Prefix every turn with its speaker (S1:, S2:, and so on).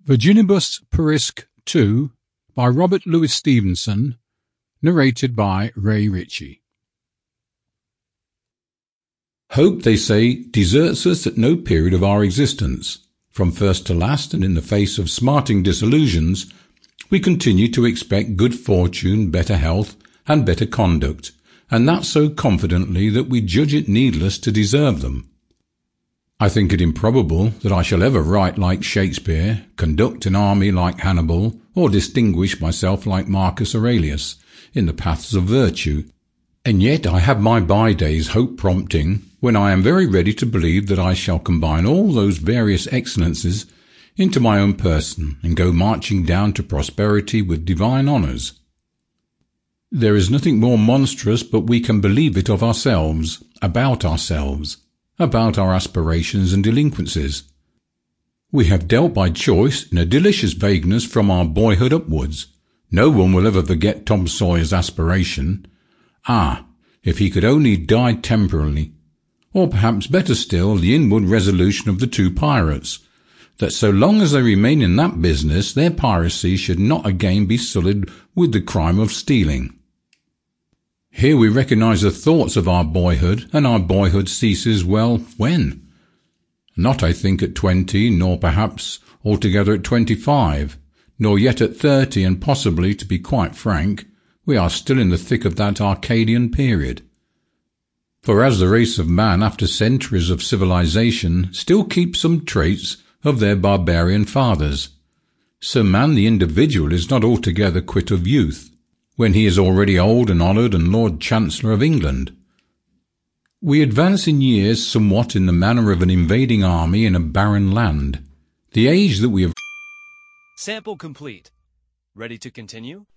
S1: Virginibus Puerisque II by Robert Louis Stevenson, narrated by Ray Ritchie.
S2: Hope, they say, deserts us at no period of our existence. From first to last, and in the face of smarting disillusions, we continue to expect good fortune, better health, and better conduct, and that so confidently that we judge it needless to deserve them. I think it improbable that I shall ever write like Shakespeare, conduct an army like Hannibal, or distinguish myself like Marcus Aurelius in the paths of virtue. And yet I have my by-days hope-prompting, when I am very ready to believe that I shall combine all those various excellences into my own person, and go marching down to prosperity with divine honours. There is nothing more monstrous but we can believe it of ourselves, about our aspirations and delinquencies. We have dealt by choice in a delicious vagueness from our boyhood upwards. No one will ever forget Tom Sawyer's aspiration. If he could only die temporarily. Or perhaps better still, the inward resolution of the two pirates, that so long as they remain in that business, their piracy should not again be sullied with the crime of stealing. Here we recognize the thoughts of our boyhood, and our boyhood ceases, well, when? Not, I think, at 20, nor perhaps altogether at 25, nor yet at 30, and possibly, to be quite frank, we are still in the thick of that Arcadian period. For as the race of man, after centuries of civilization, still keeps some traits of their barbarian fathers, so man the individual is not altogether quit of youth, when he is already old and honoured and Lord Chancellor of England. We advance in years somewhat in the manner of an invading army in a barren land. The age that we have...
S3: Sample complete. Ready to continue?